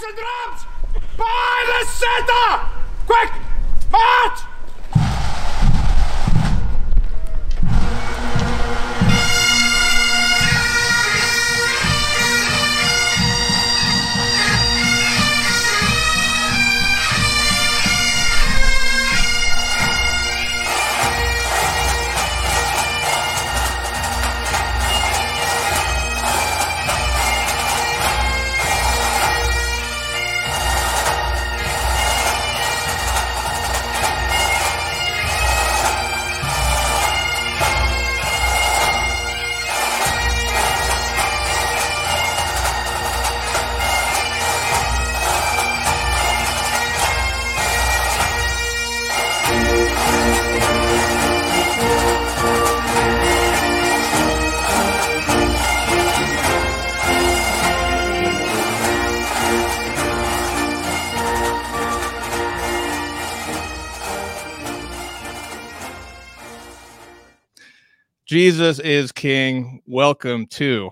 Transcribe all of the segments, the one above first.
and drums! By the center! Quick! March! Jesus is King. Welcome to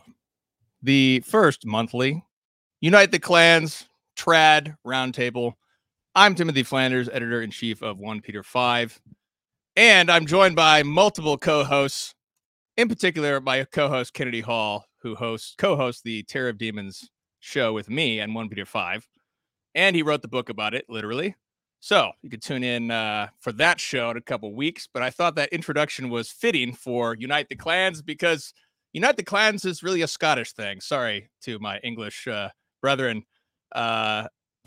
the first monthly Unite the Clans Trad Roundtable. I'm Timothy Flanders, editor-in-chief of 1 Peter 5, and I'm joined by multiple co-hosts, in particular my co-host Kennedy Hall, who co-hosts the Terror of Demons show with me and 1 Peter 5, and he wrote the book about it, literally. So you could tune in for that show in a couple weeks. But I thought that introduction was fitting for Unite the Clans because Unite the Clans is really a Scottish thing. Sorry to my English brethren, but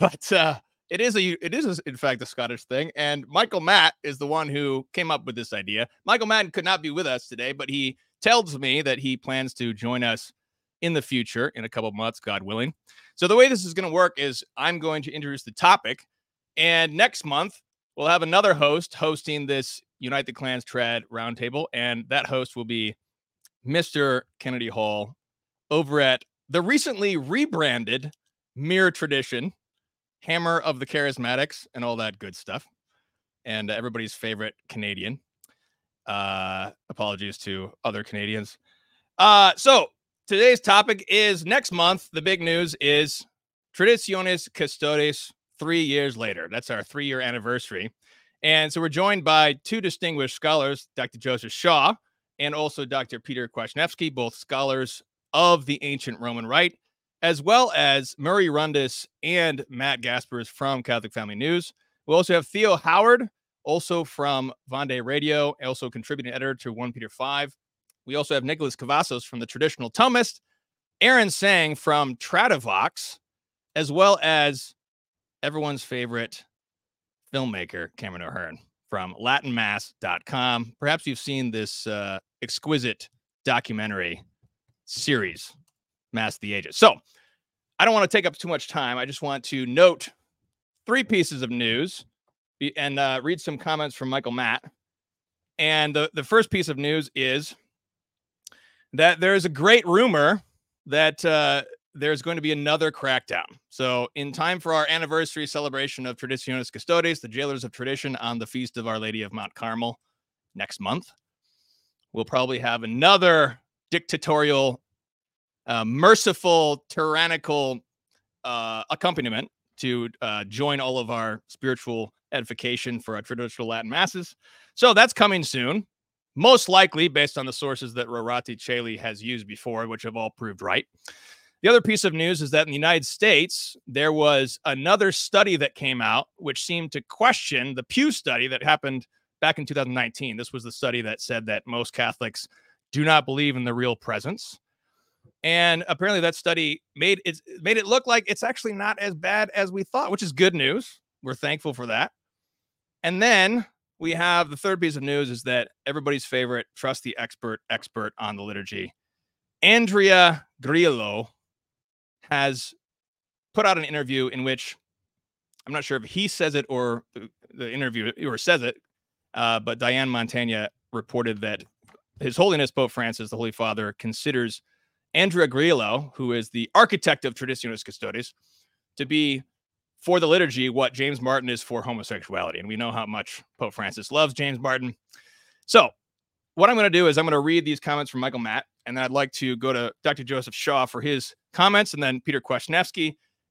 it is in fact a Scottish thing. And Michael Matt is the one who came up with this idea. Michael Matt could not be with us today, but he tells me that he plans to join us in the future in a couple months, God willing. So the way this is going to work is I'm going to introduce the topic. And next month, we'll have another host hosting this Unite the Clans Trad Roundtable. And that host will be Mr. Kennedy Hall over at the recently rebranded Mere Tradition, Hammer of the Charismatics, and all that good stuff. And everybody's favorite Canadian. Apologies to other Canadians. So today's topic is next month. The big news is Traditionis Custodes 3 years later. That's our 3-year anniversary. And so we're joined by two distinguished scholars, Dr. Joseph Shaw and also Dr. Peter Kwasniewski, both scholars of the ancient Roman Rite, as well as Murray Rundis and Matt Gaspers from Catholic Family News. We also have Theo Howard, also from Vendée Radio, also contributing editor to 1 Peter 5. We also have Nicholas Cavazos from the Traditional Thomist, Aaron Sang from Tradivox, as well as everyone's favorite filmmaker, Cameron O'Hearn from latinmass.com. Perhaps you've seen this exquisite documentary series, Mass of the Ages. So I don't want to take up too much time. I just want to note 3 pieces of news and read some comments from Michael Matt. And the first piece of news is that there's a great rumor that there's going to be another crackdown. So in time for our anniversary celebration of Traditionis Custodes, the Jailers of Tradition, on the Feast of Our Lady of Mount Carmel next month, we'll probably have another dictatorial, merciful, tyrannical accompaniment to join all of our spiritual edification for our traditional Latin masses. So that's coming soon, most likely based on the sources that Rorati Caeli has used before, which have all proved right. The other piece of news is that in the United States, there was another study that came out which seemed to question the Pew study that happened back in 2019. This was the study that said that most Catholics do not believe in the real presence. And apparently that study made it look like it's actually not as bad as we thought, which is good news. We're thankful for that. And then we have the third piece of news is that everybody's favorite trusty expert on the liturgy, Andrea Grillo, has put out an interview in which I'm not sure if he says it or the interviewer says it, but Diane Montagna reported that His Holiness Pope Francis, the Holy Father, considers Andrea Grillo, who is the architect of Traditionis Custodes, to be for the liturgy what James Martin is for homosexuality. And we know how much Pope Francis loves James Martin. So what I'm going to do is I'm going to read these comments from Michael Matt, and then I'd like to go to Dr. Joseph Shaw for his comments, and then Peter Kwasniewski,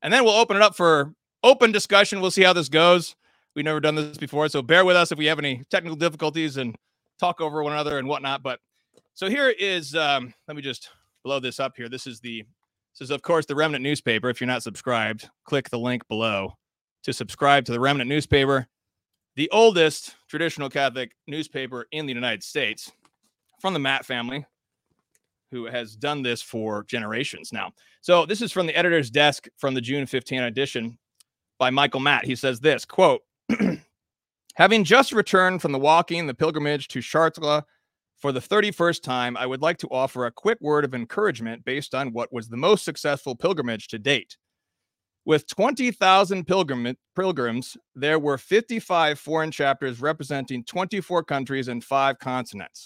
and then we'll open it up for open discussion. We'll see how this goes. We've never done this before, so bear with us if we have any technical difficulties and talk over one another and whatnot. But so here is, let me just blow this up here. This is of course the Remnant newspaper. If you're not subscribed, click the link below to subscribe to the Remnant newspaper, the oldest traditional Catholic newspaper in the United States, from the Matt family, who has done this for generations now. So this is from the editor's desk from the June 15 edition by Michael Matt. He says this, quote, having just returned from the pilgrimage to Chartres for the 31st time, I would like to offer a quick word of encouragement based on what was the most successful pilgrimage to date. With 20,000 pilgrims, there were 55 foreign chapters representing 24 countries and 5 continents.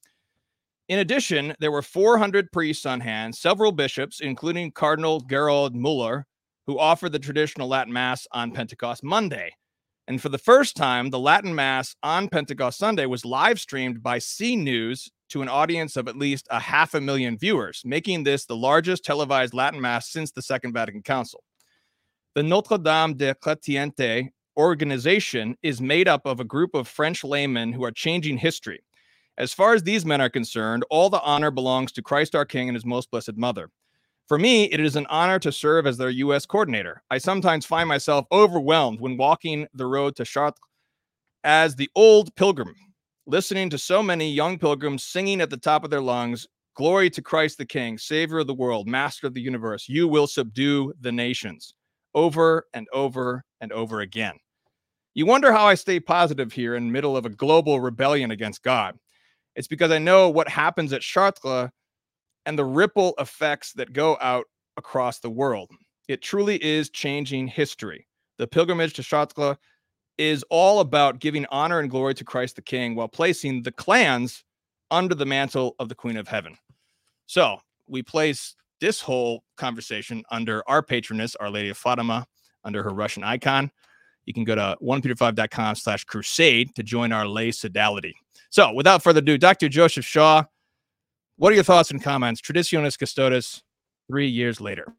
In addition, there were 400 priests on hand, several bishops, including Cardinal Gerald Müller, who offered the traditional Latin Mass on Pentecost Monday. And for the first time, the Latin Mass on Pentecost Sunday was live streamed by C News to an audience of at least 500,000 viewers, making this the largest televised Latin Mass since the Second Vatican Council. The Notre Dame des Chrétientés organization is made up of a group of French laymen who are changing history. As far as these men are concerned, all the honor belongs to Christ our King and his most blessed mother. For me, it is an honor to serve as their U.S. coordinator. I sometimes find myself overwhelmed when walking the road to Chartres as the old pilgrim, listening to so many young pilgrims singing at the top of their lungs, glory to Christ the King, Savior of the world, Master of the universe. You will subdue the nations, over and over and over again. You wonder how I stay positive here in the middle of a global rebellion against God. It's because I know what happens at Chartres and the ripple effects that go out across the world. It truly is changing history. The pilgrimage to Chartres is all about giving honor and glory to Christ the King while placing the clans under the mantle of the Queen of Heaven. So we place this whole conversation under our patroness, Our Lady of Fatima, under her Russian icon. You can go to 1peter5.com/crusade to join our lay sodality. So without further ado, Dr. Joseph Shaw, what are your thoughts and comments? Traditionis Custodes, 3 years later.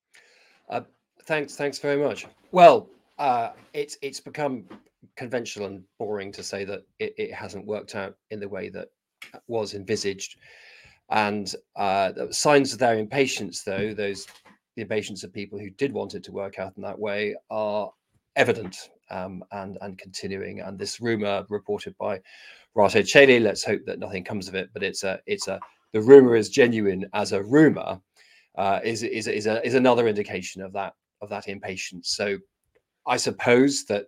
Thanks very much. Well, it's become conventional and boring to say that it hasn't worked out in the way that was envisaged. And the signs of their impatience, though, the impatience of people who did want it to work out in that way, are evident and continuing. And this rumor reported by Rate Caeli, let's hope that nothing comes of it, but the rumor is genuine as a rumor, is another indication of that impatience. So I suppose that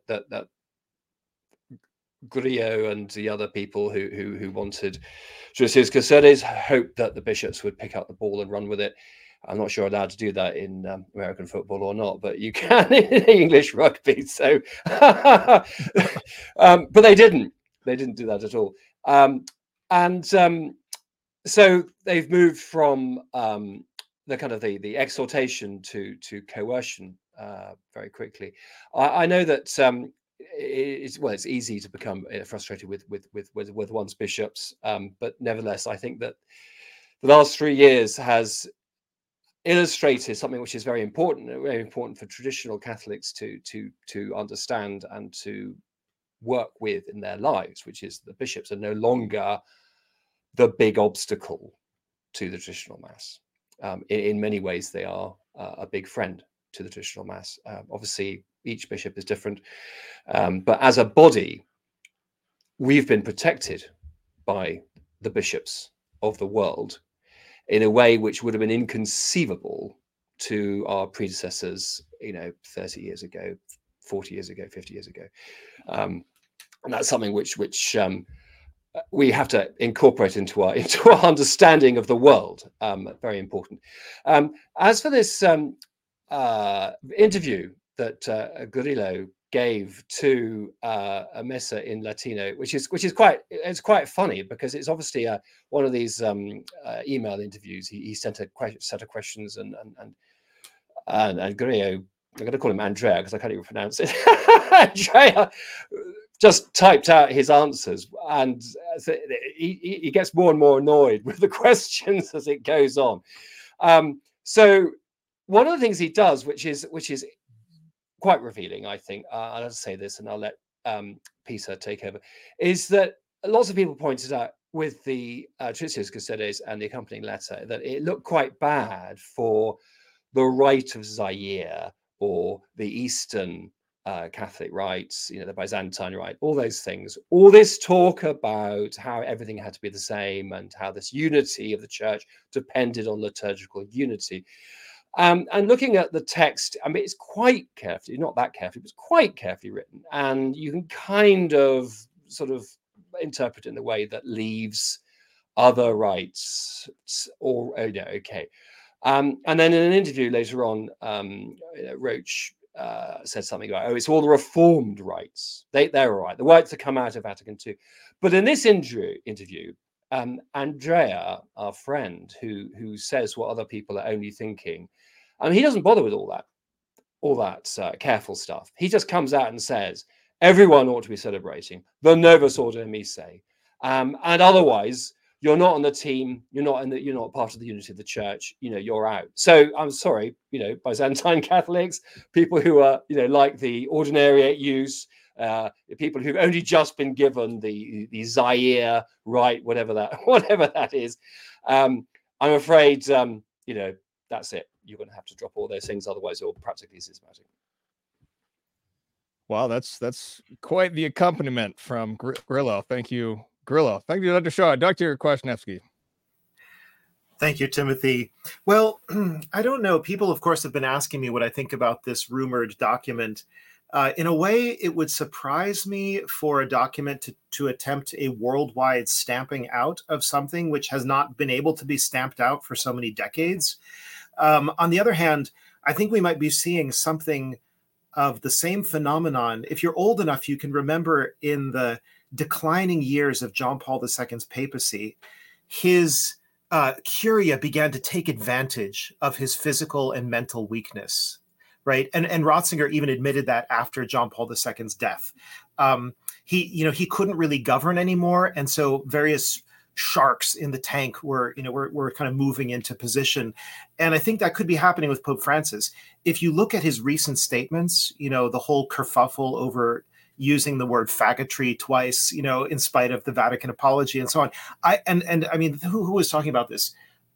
Grillo and the other people who wanted Traditionis Custodes hoped that the bishops would pick up the ball and run with it. I'm not sure allowed to do that in American football or not, but you can in English rugby. So, but they didn't. They didn't do that at all. So they've moved from the kind of the exhortation to coercion very quickly. I know that it's easy to become frustrated with one's bishops, but nevertheless, I think that the last 3 years has illustrated something which is very important for traditional Catholics to understand and to work with in their lives, which is the bishops are no longer the big obstacle to the traditional Mass. In many ways, they are a big friend to the traditional Mass. Obviously, each bishop is different, but as a body, we've been protected by the bishops of the world in a way which would have been inconceivable to our predecessors, 30 years ago, 40 years ago, 50 years ago. And that's something which we have to incorporate into our understanding of the world. Very important. As for this interview that Grillo gave to a Messa in Latino, which is quite funny because it's obviously one of these email interviews. He sent a set of questions and Grillo, I'm going to call him Andrea because I can't even pronounce it. Andrea just typed out his answers, and he gets more and more annoyed with the questions as it goes on. So one of the things he does, which is quite revealing, I think, I'll have to say this and I'll let Peter take over, is that lots of people pointed out with the Traditionis Custodes and the accompanying letter that it looked quite bad for the rite of Zaire or the Eastern Catholic rites, you know, the Byzantine rite, all those things, all this talk about how everything had to be the same and how this unity of the church depended on liturgical unity. And looking at the text, I mean, it's quite carefully, not that carefully, but it's quite carefully written. And you can kind of sort of interpret it in the way that leaves other rites or, oh, yeah, okay. And then in an interview later on, Roach said something about, oh, it's all the reformed rites. They're all right. The rites that come out of Vatican II. But in this interview, Andrea, our friend, who says what other people are only thinking, I mean, he doesn't bother with all that careful stuff. He just comes out and says everyone ought to be celebrating the Novus Ordo Missae, and otherwise you're not on the team. You're not part of the unity of the church. You know, you're out. So I'm sorry, you know, Byzantine Catholics, people who are, you know, like the Ordinariate use. People who've only just been given the Zaire rite, whatever that is. I'm afraid, you know, that's it. You're going to have to drop all those things, otherwise you're practically systematic. Wow, that's quite the accompaniment from Grillo. Thank you, Grillo. Thank you, Dr. Shaw. Dr. Kwasniewski. Thank you, Timothy. Well, I don't know. People, of course, have been asking me what I think about this rumored document. In a way, it would surprise me for a document to attempt a worldwide stamping out of something which has not been able to be stamped out for so many decades. On the other hand, I think we might be seeing something of the same phenomenon. If you're old enough, you can remember in the declining years of John Paul II's papacy, his curia began to take advantage of his physical and mental weakness. Right. And Ratzinger even admitted that after John Paul II's death. He couldn't really govern anymore. And so various sharks in the tank were kind of moving into position. And I think that could be happening with Pope Francis. If you look at his recent statements, you know, the whole kerfuffle over using the word faggotry twice, you know, in spite of the Vatican apology and so on. I mean, who was talking about this?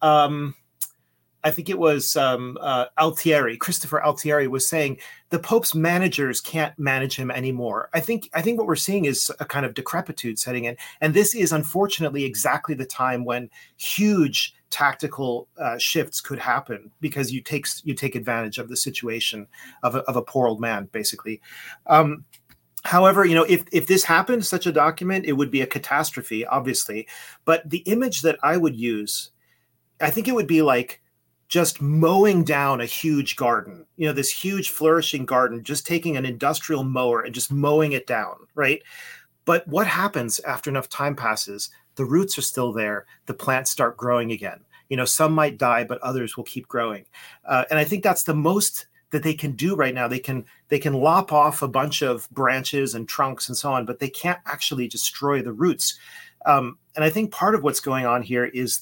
I think it was Altieri, Christopher Altieri, was saying the Pope's managers can't manage him anymore. I think what we're seeing is a kind of decrepitude setting in. And this is unfortunately exactly the time when huge tactical shifts could happen, because you take advantage of the situation of a poor old man, basically. However, you know, if this happened, such a document, it would be a catastrophe, obviously. But the image that I would use, I think it would be like just mowing down a huge garden, you know, this huge flourishing garden, just taking an industrial mower and just mowing it down, right? But what happens after enough time passes? The roots are still there. The plants start growing again. You know, some might die, but others will keep growing. And I think that's the most that they can do right now. They can lop off a bunch of branches and trunks and so on, but they can't actually destroy the roots. And I think part of what's going on here is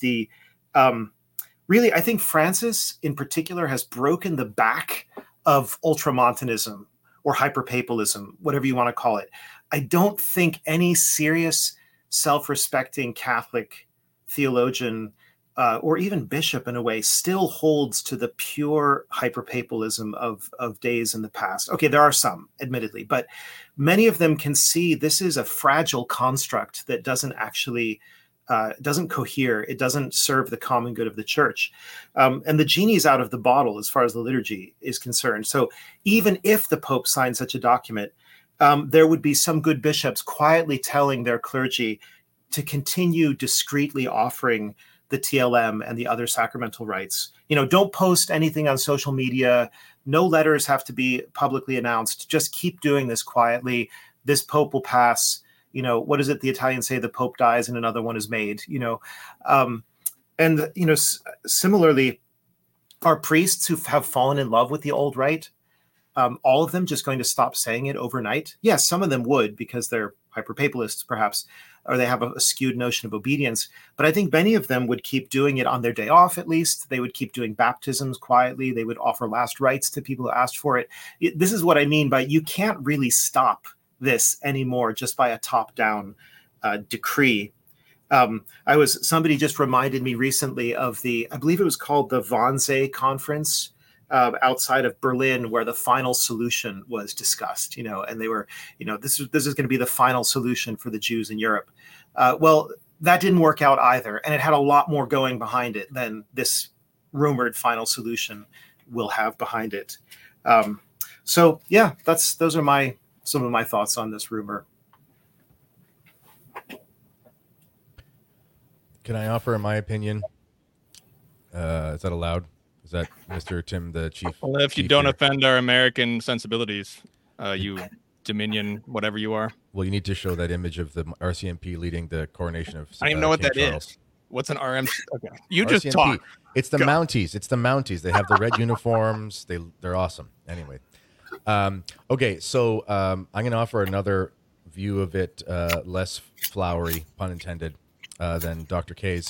really, I think Francis in particular has broken the back of ultramontanism or hyperpapalism, whatever you want to call it. I don't think any serious, self-respecting Catholic theologian or even bishop in a way still holds to the pure hyperpapalism of days in the past. Okay, there are some, admittedly, but many of them can see this is a fragile construct that doesn't actually doesn't cohere. It doesn't serve the common good of the church. And the genie's out of the bottle as far as the liturgy is concerned. So even if the Pope signed such a document, there would be some good bishops quietly telling their clergy to continue discreetly offering the TLM and the other sacramental rites. You know, don't post anything on social media. No letters have to be publicly announced. Just keep doing this quietly. This Pope will pass. You know, what is it the Italians say? The Pope dies and another one is made, you know. And, you know, similarly, are priests who have fallen in love with the old rite, all of them just going to stop saying it overnight? Yes, some of them would, because they're hyperpapalists, perhaps. or they have a skewed notion of obedience. But I think many of them would keep doing it on their day off, at least. They would keep doing baptisms quietly. They would offer last rites to people who asked for it. This is what I mean by you can't really stop this anymore just by a top-down decree. Somebody just reminded me recently of I believe it was called the Wannsee Conference outside of Berlin, where the final solution was discussed, and they were, this is going to be the final solution for the Jews in Europe. Well, that didn't work out either. And it had a lot more going behind it than this rumored final solution will have behind it. So yeah, those are some of my thoughts on this rumor. Can I offer my opinion? Is that allowed? Is that Mr. Tim, the chief? Well, if you don't offend our American sensibilities, you Dominion, whatever you are. Well, you need to show that image of the RCMP leading the coronation of. I don't even know what King that Charles. Is. What's an RM? Okay. You RCMP. Just talk. It's the Mounties. It's the Mounties. They have the red uniforms. They're awesome. Anyway, okay. So I'm going to offer another view of it, less flowery, pun intended, than Dr. K's.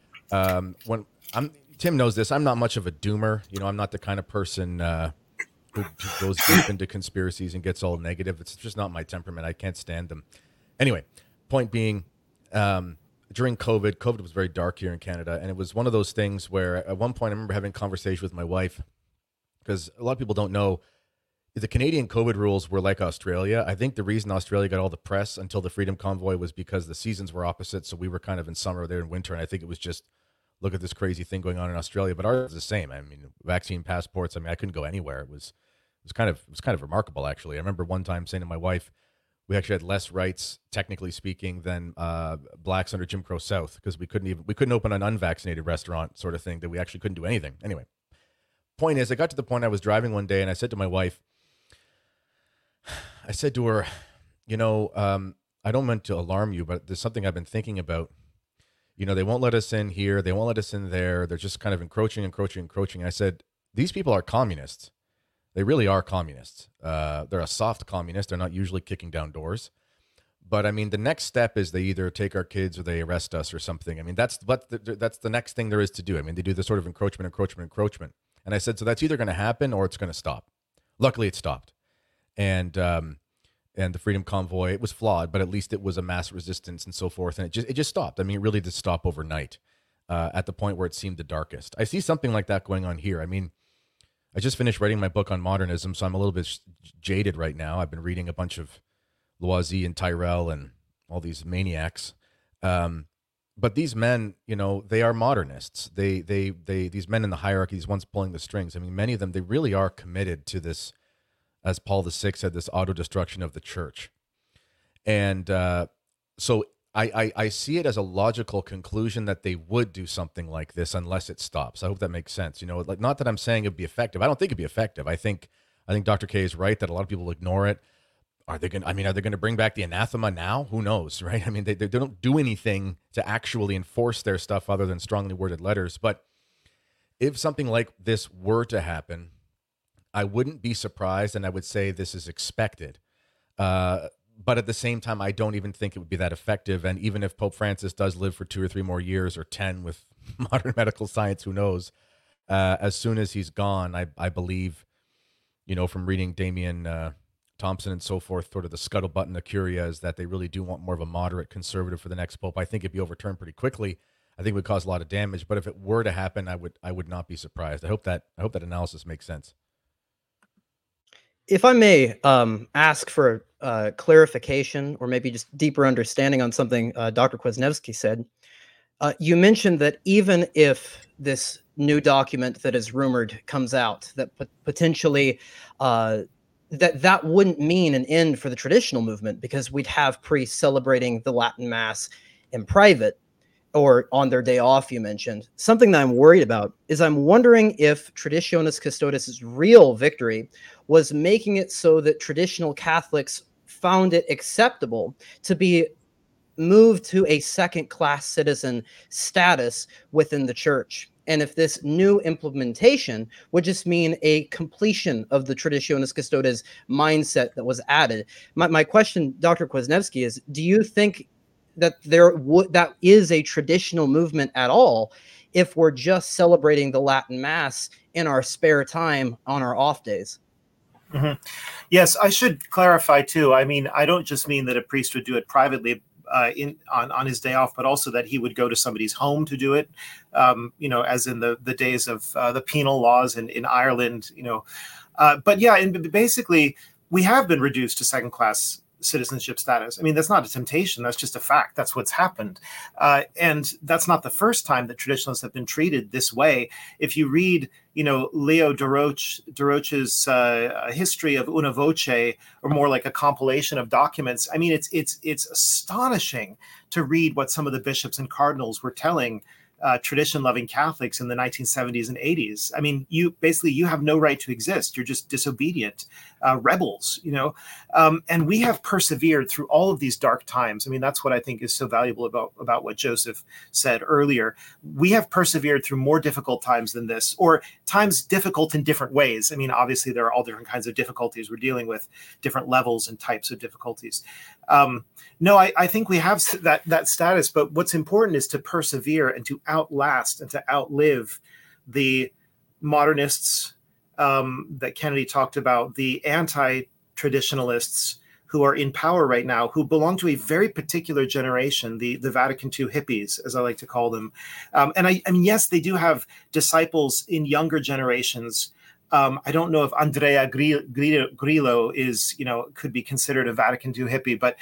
Tim knows this. I'm not much of a doomer. I'm not the kind of person who goes deep into conspiracies and gets all negative. It's just not my temperament. I can't stand them. Anyway, point being, during COVID was very dark here in Canada. And it was one of those things where at one point I remember having a conversation with my wife, because a lot of people don't know the Canadian COVID rules were like Australia. I think the reason Australia got all the press until the Freedom Convoy was because the seasons were opposite. So we were kind of in summer, there in winter. And I think it was just, look at this crazy thing going on in Australia, but ours is the same. I mean, vaccine passports. I mean, I couldn't go anywhere. It was kind of remarkable, actually. I remember one time saying to my wife, we actually had less rights, technically speaking, than blacks under Jim Crow South, because we couldn't open an unvaccinated restaurant, sort of thing. That we actually couldn't do anything. Anyway, point is, I got to the point I was driving one day, and I said to my wife, I said to her, I don't mean to alarm you, but there's something I've been thinking about. They won't let us in here. They won't let us in there. They're just kind of encroaching. I said, these people are communists. They really are communists. They're a soft communist. They're not usually kicking down doors. But I mean, the next step is they either take our kids or they arrest us or something. I mean, that's the next thing there is to do. I mean, they do this sort of encroachment. And I said, so that's either going to happen or it's going to stop. Luckily, it stopped. And the Freedom Convoy, it was flawed, but at least it was a mass resistance and so forth. And it just stopped. I mean, it really did stop overnight at the point where it seemed the darkest. I see something like that going on here. I mean, I just finished writing my book on modernism, so I'm a little bit jaded right now. I've been reading a bunch of Loisy and Tyrell and all these maniacs. But these men, they are modernists. These men in the hierarchy, these ones pulling the strings. I mean, many of them, they really are committed to this, as Paul VI said, this auto-destruction of the church. And so I see it as a logical conclusion that they would do something like this unless it stops. I hope that makes sense. Not that I'm saying it'd be effective. I don't think it'd be effective. I think Dr. K is right that a lot of people ignore it. Are they going to bring back the anathema now? Who knows, right? I mean, they don't do anything to actually enforce their stuff other than strongly worded letters. But if something like this were to happen, I wouldn't be surprised, and I would say this is expected. But at the same time, I don't even think it would be that effective. And even if Pope Francis does live for 2 or 3 more years or 10 with modern medical science, who knows? As soon as he's gone, I believe, from reading Damian Thompson and so forth, sort of the scuttlebutt in the Curia is that they really do want more of a moderate conservative for the next Pope. I think it'd be overturned pretty quickly. I think it would cause a lot of damage. But if it were to happen, I would not be surprised. I hope that analysis makes sense. If I may ask for clarification or maybe just deeper understanding on something Dr. Kwasniewski said, you mentioned that even if this new document that is rumored comes out, that potentially that wouldn't mean an end for the traditional movement, because we'd have priests celebrating the Latin Mass in private or on their day off, you mentioned. Something that I'm worried about is I'm wondering if Traditionis Custodes' real victory was making it so that traditional Catholics found it acceptable to be moved to a second-class citizen status within the church. And if this new implementation would just mean a completion of the Traditionis Custodes mindset that was added. My question, Dr. Kwasniewski, is do you think that that is a traditional movement at all if we're just celebrating the Latin Mass in our spare time on our off days. Mm-hmm. Yes, I should clarify too. I mean, I don't just mean that a priest would do it privately on his day off, but also that he would go to somebody's home to do it. As in the days of the penal laws in Ireland. But yeah, and basically we have been reduced to second class citizenship status. I mean, that's not a temptation. That's just a fact. That's what's happened. And that's not the first time that traditionalists have been treated this way. If you read, Leo Duroch's history of Una Voce, or more like a compilation of documents, I mean, it's astonishing to read what some of the bishops and cardinals were telling tradition-loving Catholics in the 1970s and 80s. I mean, you have no right to exist. You're just disobedient rebels, and we have persevered through all of these dark times. I mean, that's what I think is so valuable about what Joseph said earlier. We have persevered through more difficult times than this, or times difficult in different ways. I mean, obviously there are all different kinds of difficulties we're dealing with, different levels and types of difficulties. No, I think we have that status, but what's important is to persevere and to outlast and to outlive the modernists that Kennedy talked about, the anti-traditionalists who are in power right now, who belong to a very particular generation, the Vatican II hippies, as I like to call them. And I mean, yes, they do have disciples in younger generations. I don't know if Andrea Grillo is, could be considered a Vatican II hippie, but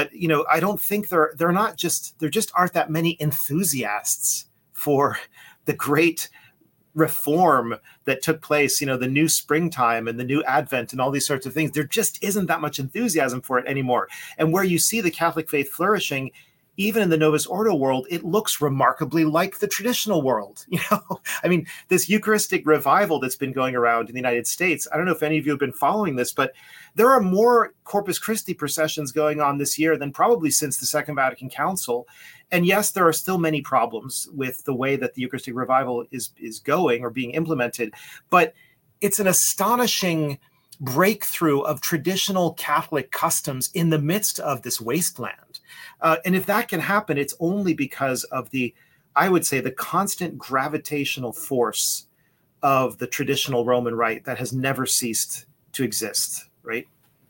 I don't think there just aren't that many enthusiasts for the great reform that took place, the new springtime and the new Advent and all these sorts of things. There just isn't that much enthusiasm for it anymore. And where you see the Catholic faith flourishing, even in the Novus Ordo world, it looks remarkably like the traditional world. I mean, this Eucharistic revival that's been going around in the United States, I don't know if any of you have been following this, but there are more Corpus Christi processions going on this year than probably since the Second Vatican Council. And yes, there are still many problems with the way that the Eucharistic revival is going or being implemented, but it's an astonishing breakthrough of traditional Catholic customs in the midst of this wasteland. And if that can happen, it's only because of I would say, the constant gravitational force of the traditional Roman Rite that has never ceased to exist, right?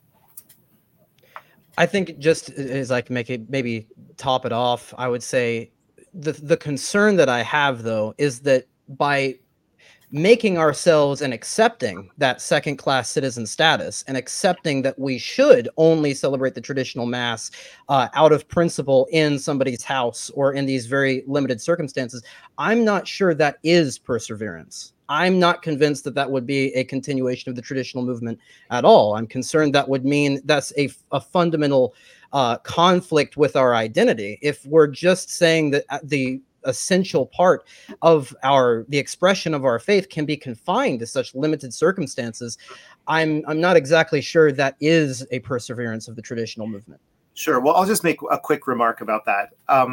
I think, just as I can maybe top it off, I would say the concern that I have, though, is that by making ourselves and accepting that second-class citizen status and accepting that we should only celebrate the traditional Mass out of principle in somebody's house or in these very limited circumstances, I'm not sure that is perseverance. I'm not convinced that would be a continuation of the traditional movement at all. I'm concerned that would mean that's a fundamental conflict with our identity. If we're just saying that the essential part of the expression of our faith can be confined to such limited circumstances, I'm not exactly sure that is a perseverance of the traditional movement. Sure. Well, I'll just make a quick remark about that.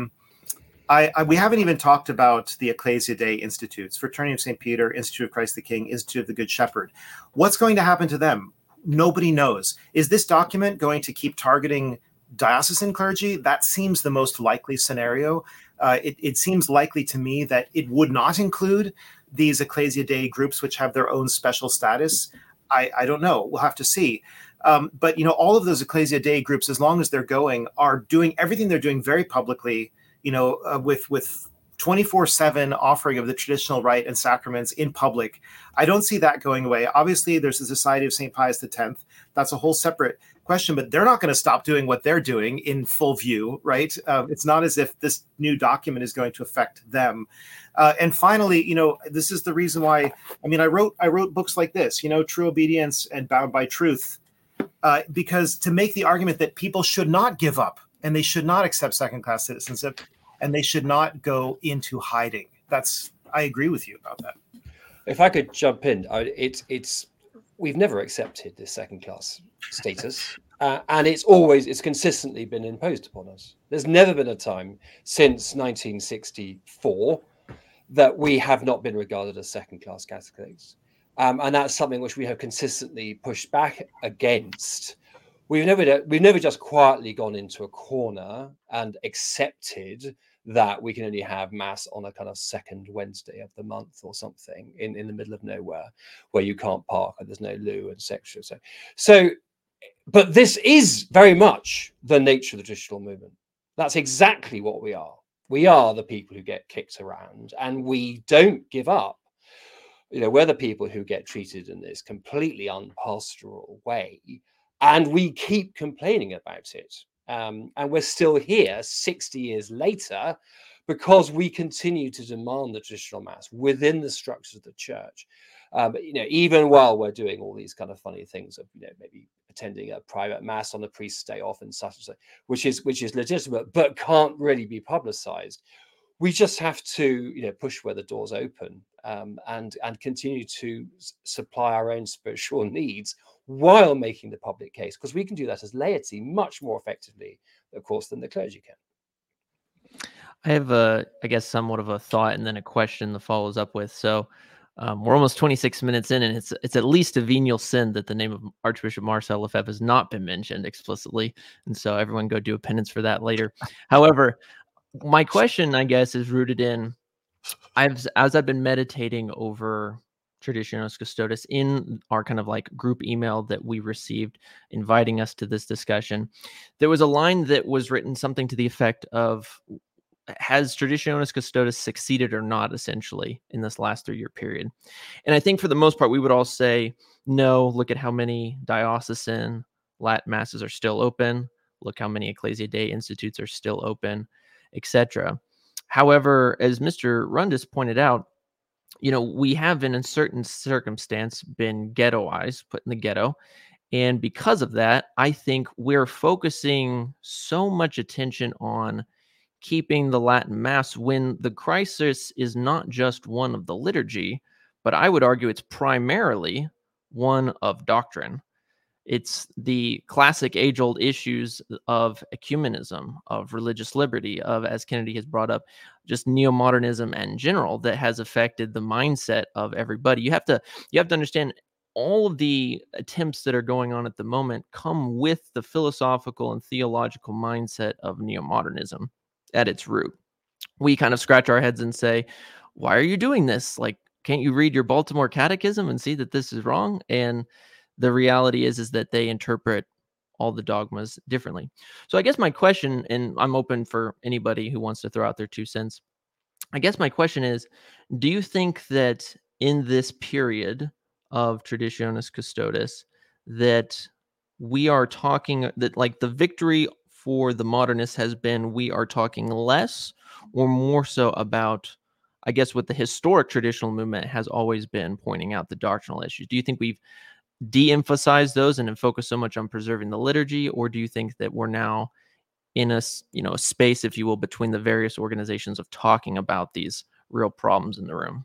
We haven't even talked about the Ecclesia Dei Institutes, Fraternity of St. Peter, Institute of Christ the King, Institute of the Good Shepherd. What's going to happen to them? Nobody knows. Is this document going to keep targeting diocesan clergy? That seems the most likely scenario. It seems likely to me that it would not include these Ecclesia Dei groups, which have their own special status. I don't know. We'll have to see. But all of those Ecclesia Dei groups, as long as they're going, are doing everything they're doing very publicly, with 24/7 offering of the traditional rite and sacraments in public. I don't see that going away. Obviously, there's the Society of St. Pius X. That's a whole separate question, but they're not going to stop doing what they're doing in full view, right? It's not as if this new document is going to affect them. And finally, this is the reason why, I wrote books like this, True Obedience and Bound by Truth, because to make the argument that people should not give up and they should not accept second-class citizenship and they should not go into hiding. I agree with you about that. If I could jump in, we've never accepted this second-class status, and it's consistently been imposed upon us. There's never been a time since 1964 that we have not been regarded as second-class Catholics, and that's something which we have consistently pushed back against we've never just quietly gone into a corner and accepted that we can only have mass on a kind of second Wednesday of the month or something in the middle of nowhere where you can't park and there's no loo, etc. So, but this is very much the nature of the traditional movement. That's exactly what we are. We are the people who get kicked around, and we don't give up. You know, we're the people who get treated in this completely unpastoral way, and we keep complaining about it. And we're still here 60 years later because we continue to demand the traditional mass within the structures of the church. You know, even while we're doing all these kind of funny things of, you know, maybe attending a private mass on the priest's day off and such and such, which is legitimate, but can't really be publicized. We just have to, you know, push where the doors open, and continue to supply our own spiritual needs while making the public case, because we can do that as laity much more effectively, of course, than the clergy can. I have I guess, somewhat of a thought and then a question that follows up with. So we're almost 26 minutes in, and it's at least a venial sin that the name of Archbishop Marcel Lefebvre has not been mentioned explicitly. And so everyone go do a penance for that later. However, my question, I guess, is rooted in, as I've been meditating over Traditionis Custodes in our kind of like group email that we received inviting us to this discussion, there was a line that was written something to the effect of, has Traditionis Custodes succeeded or not, essentially, in this last 3-year period? And I think for the most part, we would all say, no, look at how many diocesan Latin masses are still open. Look how many Ecclesia Dei institutes are still open, etc. However, as Mr. Rundis pointed out, you know, we have in a certain circumstance been ghettoized, put in the ghetto. And because of that, I think we're focusing so much attention on keeping the Latin Mass when the crisis is not just one of the liturgy, but I would argue it's primarily one of doctrine. It's the classic age-old issues of ecumenism, of religious liberty, of, as Kennedy has brought up, just neo-modernism in general that has affected the mindset of everybody. You have to understand all of the attempts that are going on at the moment come with the philosophical and theological mindset of neo-modernism at its root. We kind of scratch our heads and say, why are you doing this? Like, can't you read your Baltimore Catechism and see that this is wrong? And the reality is that they interpret all the dogmas differently. So I guess my question, and I'm open for anybody who wants to throw out their 2 cents. I guess my question is, do you think that in this period of Traditionis Custodes that we are talking, that like the victory for the modernists has been, we are talking less or more so about, I guess, what the historic traditional movement has always been pointing out, the doctrinal issues? Do you think we've de-emphasize those and then focus so much on preserving the liturgy, or do you think that we're now in a space, if you will, between the various organizations of talking about these real problems in the room?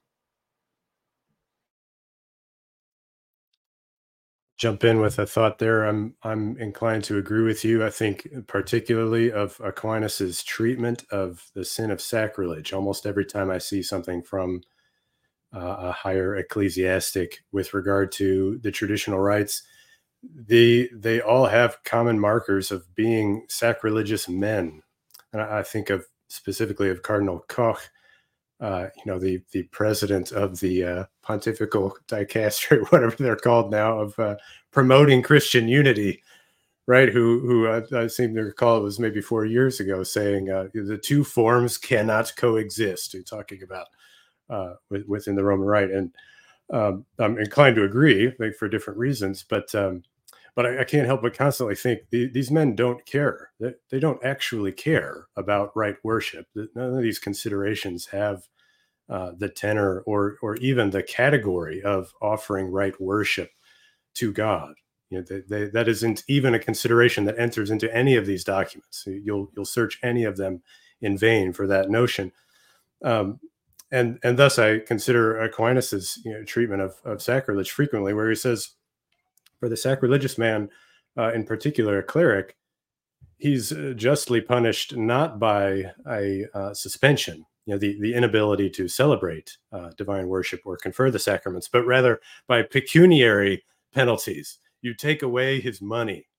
Jump in with a thought there. I'm inclined to agree with you. I think particularly of Aquinas's treatment of the sin of sacrilege. Almost every time I see something from a higher ecclesiastic with regard to the traditional rites, they all have common markers of being sacrilegious men. And I think of specifically of Cardinal Koch, the president of the pontifical dicastery, whatever they're called now, of promoting Christian unity, right? Who I seem to recall it was maybe 4 years ago, saying the two forms cannot coexist. You're talking about within the Roman Rite, and I'm inclined to agree, like, for different reasons, but I can't help but constantly think these men don't care. They don't actually care about right worship. None of these considerations have the tenor or even the category of offering right worship to God. You know, that isn't even a consideration that enters into any of these documents. You'll search any of them in vain for that notion. And thus I consider Aquinas's treatment of sacrilege frequently, where he says, for the sacrilegious man, in particular a cleric, he's justly punished not by a suspension, the inability to celebrate divine worship or confer the sacraments, but rather by pecuniary penalties. You take away his money,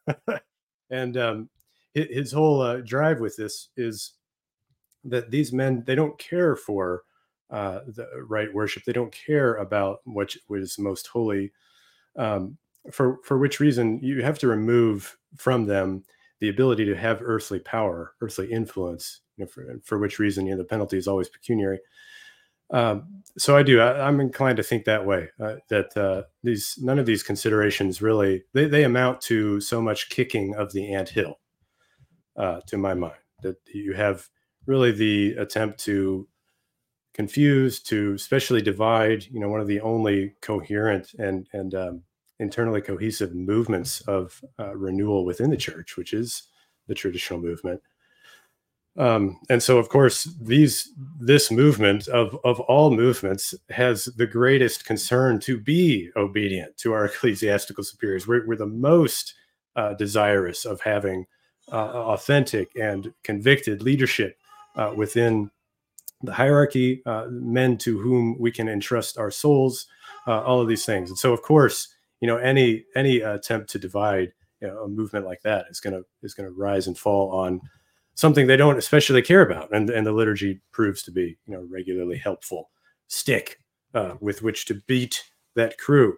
And his whole drive with this is that these men, they don't care for the right worship. They don't care about what is most holy. For which reason you have to remove from them the ability to have earthly power, earthly influence. For which reason, the penalty is always pecuniary. So I'm inclined to think that way. That none of these considerations really they amount to so much kicking of the anthill, to my mind. That you have really the attempt to confuse, to especially divide. One of the only coherent and internally cohesive movements of renewal within the church, which is the traditional movement. And so, of course, this movement of all movements has the greatest concern to be obedient to our ecclesiastical superiors. We're the most desirous of having authentic and convicted leadership within the hierarchy, men to whom we can entrust our souls, all of these things. And so, of course, any attempt to divide a movement like that is going to rise and fall on something they don't especially care about, and the liturgy proves to be regularly helpful stick with which to beat that crew.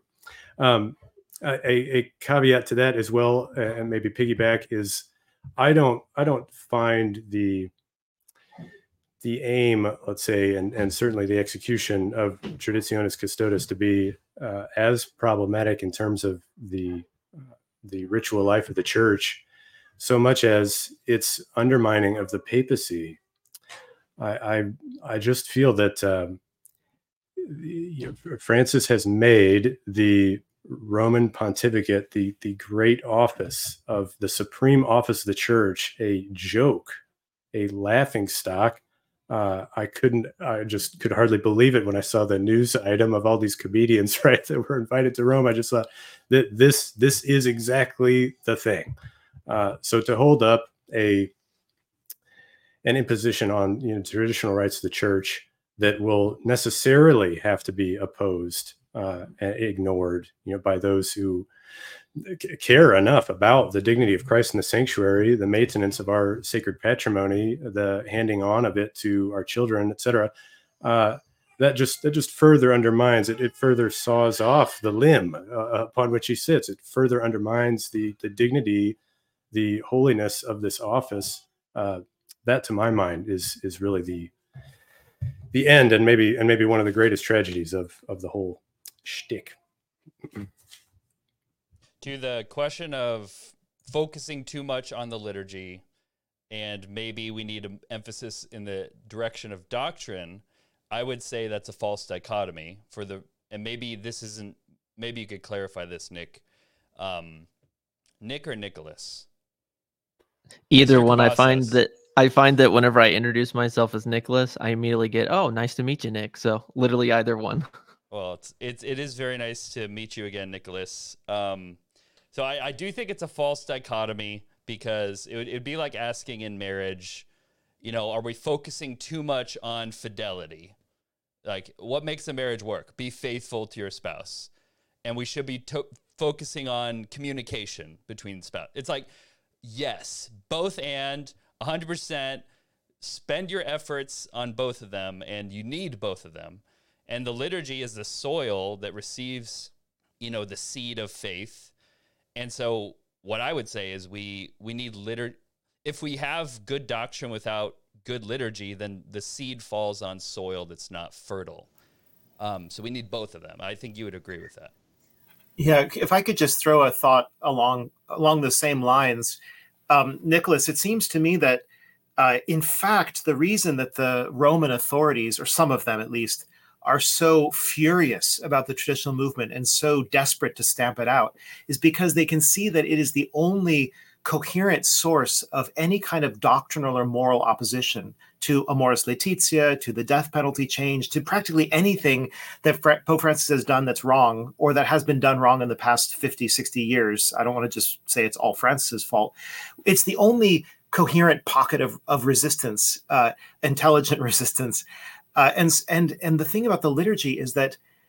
A caveat to that as well, and maybe piggyback, is I don't find the aim, let's say, and certainly the execution of Traditionis Custodes to be as problematic in terms of the ritual life of the church, so much as its undermining of the papacy. I just feel that Francis has made the Roman pontificate, the great office of the supreme office of the church, a joke, a laughing stock. I just could hardly believe it when I saw the news item of all these comedians, right, that were invited to Rome. I just thought that this is exactly the thing. So to hold up an imposition on traditional rights of the church that will necessarily have to be opposed and ignored by those who care enough about the dignity of Christ in the sanctuary, the maintenance of our sacred patrimony, the handing on of it to our children, etc. That just further undermines it. It further saws off the limb upon which he sits. It further undermines the dignity, the holiness of this office. That, to my mind, is really the end, and maybe one of the greatest tragedies of the whole shtick. To the question of focusing too much on the liturgy, and maybe we need an emphasis in the direction of doctrine, I would say that's a false dichotomy and maybe this isn't. Maybe you could clarify this, Nick. Nick or Nicholas? Either one. Process? I find that whenever I introduce myself as Nicholas, I immediately get, "Oh, nice to meet you, Nick." So literally either one. Well, it is very nice to meet you again, Nicholas. So I do think it's a false dichotomy, because it'd be like asking in marriage, are we focusing too much on fidelity? Like, what makes a marriage work? Be faithful to your spouse. And we should be focusing on communication between spouse. It's like, yes, both and 100%. Spend your efforts on both of them, and you need both of them. And the liturgy is the soil that receives, the seed of faith. And so what I would say is we need liturgy. If we have good doctrine without good liturgy, then the seed falls on soil that's not fertile. So we need both of them. I think you would agree with that. Yeah, if I could just throw a thought along the same lines, Nicholas, it seems to me that in fact, the reason that the Roman authorities, or some of them at least, are so furious about the traditional movement and so desperate to stamp it out is because they can see that it is the only coherent source of any kind of doctrinal or moral opposition to Amoris Laetitia, to the death penalty change, to practically anything that Pope Francis has done that's wrong, or that has been done wrong in the past 50, 60 years. I don't want to just say it's all Francis's fault. It's the only coherent pocket of resistance, intelligent resistance. And the thing about the liturgy is that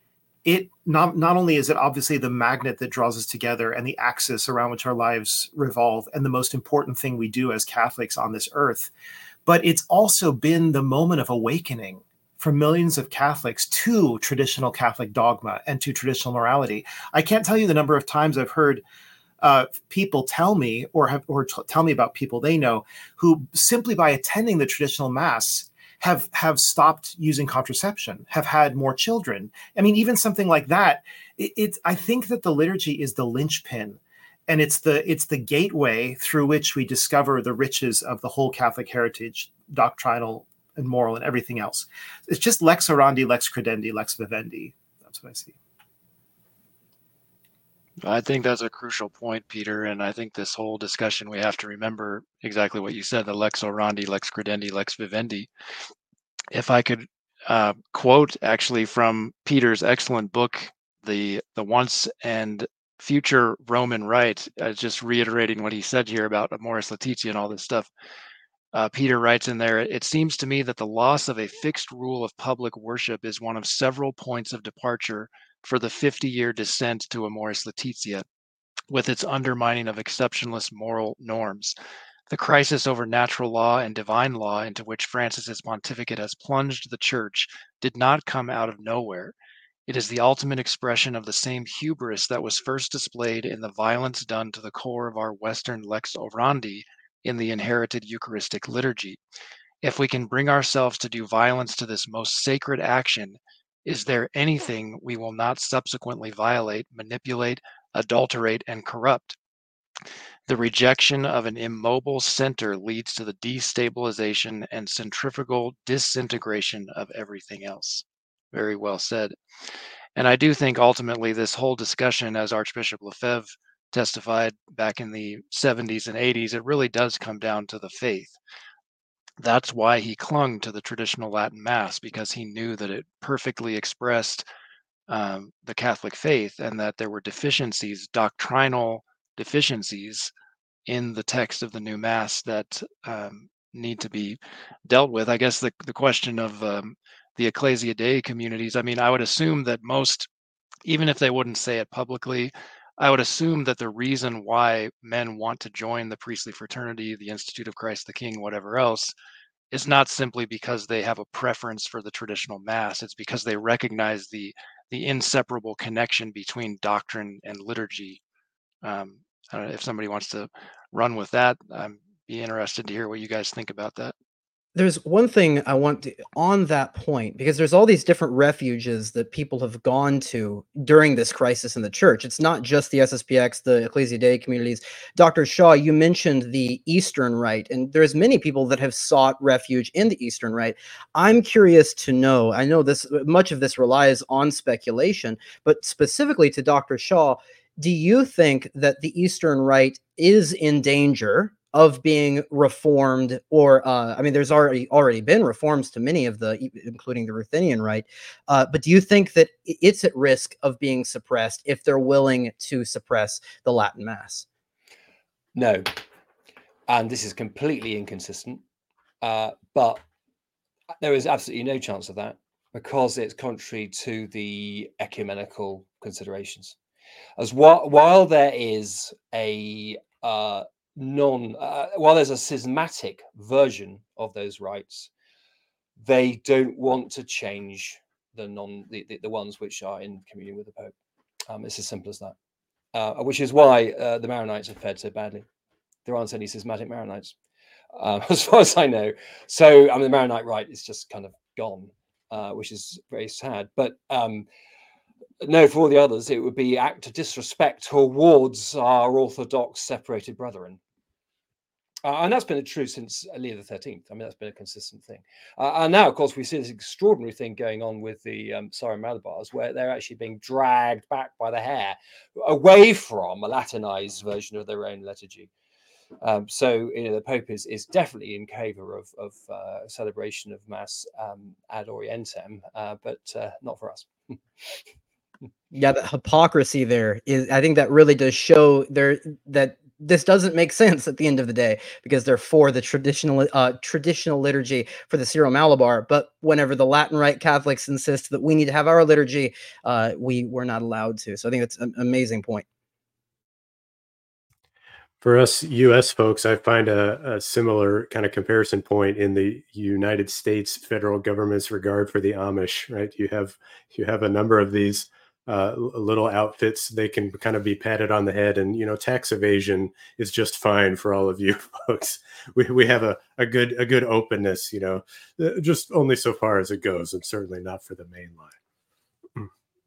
it not only is it obviously the magnet that draws us together and the axis around which our lives revolve and the most important thing we do as Catholics on this earth, but it's also been the moment of awakening for millions of Catholics to traditional Catholic dogma and to traditional morality. I can't tell you the number of times I've heard people tell me or tell me about people they know who simply by attending the traditional Mass have stopped using contraception, have had more children. I mean, even something like that. I think that the liturgy is the linchpin, and it's the gateway through which we discover the riches of the whole Catholic heritage, doctrinal and moral and everything else. It's just lex orandi, lex credendi, lex vivendi. That's what I see. I think that's a crucial point, Peter. And I think this whole discussion, we have to remember exactly what you said, the lex orandi, lex credendi, lex vivendi. If I could quote actually from Peter's excellent book, the Once and Future Roman Rite, just reiterating what he said here about Amoris Laetitia and all this stuff. Peter writes in there, it seems to me that the loss of a fixed rule of public worship is one of several points of departure for the 50-year descent to Amoris Laetitia, with its undermining of exceptionalist moral norms. The crisis over natural law and divine law into which Francis's pontificate has plunged the Church did not come out of nowhere. It is the ultimate expression of the same hubris that was first displayed in the violence done to the core of our Western lex orandi in the inherited Eucharistic liturgy. If we can bring ourselves to do violence to this most sacred action, is there anything we will not subsequently violate, manipulate, adulterate, and corrupt? The rejection of an immobile center leads to the destabilization and centrifugal disintegration of everything else. Very well said. And I do think ultimately this whole discussion, as Archbishop Lefebvre testified back in the 70s and 80s, it really does come down to the faith. That's why he clung to the traditional Latin Mass, because he knew that it perfectly expressed the Catholic faith and that there were deficiencies, doctrinal deficiencies in the text of the new Mass that need to be dealt with. I guess the question of the Ecclesia Dei communities, I mean, I would assume that most, even if they wouldn't say it publicly, I would assume that the reason why men want to join the priestly fraternity, the Institute of Christ the King, whatever else, is not simply because they have a preference for the traditional Mass. It's because they recognize the inseparable connection between doctrine and liturgy. I don't know if somebody wants to run with that. I'd be interested to hear what you guys think about that. There's one thing I want to, on that point, because there's all these different refuges that people have gone to during this crisis in the church. It's not just the SSPX, the Ecclesia Dei communities. Dr. Shaw, you mentioned the Eastern Rite, and there's many people that have sought refuge in the Eastern Rite. I'm curious to know, I know this, much of this relies on speculation, but specifically to Dr. Shaw, do you think that the Eastern Rite is in danger of being reformed? Or I mean, there's already been reforms to many of the, including the Ruthenian Rite, but do you think that it's at risk of being suppressed if they're willing to suppress the Latin Mass? No, and this is completely inconsistent, but there is absolutely no chance of that because it's contrary to the ecumenical considerations. As while there is a while there's a schismatic version of those rites, they don't want to change the ones which are in communion with the Pope. It's as simple as that. Which is why the Maronites have fared so badly. There aren't any schismatic Maronites, as far as I know. So I mean, the Maronite rite is just kind of gone, which is very sad. But no, for all the others, it would be act of disrespect towards our Orthodox separated brethren. And that's been true since Leo XIII. I mean, that's been a consistent thing. And now, of course, we see this extraordinary thing going on with the Syro-Malabars, where they're actually being dragged back by the hair away from a Latinized version of their own liturgy. So, you know, the Pope is definitely in favor of celebration of Mass ad orientem, but not for us. Yeah, the hypocrisy there is, I think that really does show there that this doesn't make sense at the end of the day, because they're for the traditional liturgy for the Syro-Malabar. But whenever the Latin Rite Catholics insist that we need to have our liturgy, we're not allowed to. So I think that's an amazing point. For us U.S. folks, I find a similar kind of comparison point in the United States federal government's regard for the Amish. Right, you have a number of these little outfits. They can kind of be patted on the head, and tax evasion is just fine for all of you folks. We have a good openness, just only so far as it goes, and certainly not for the main line.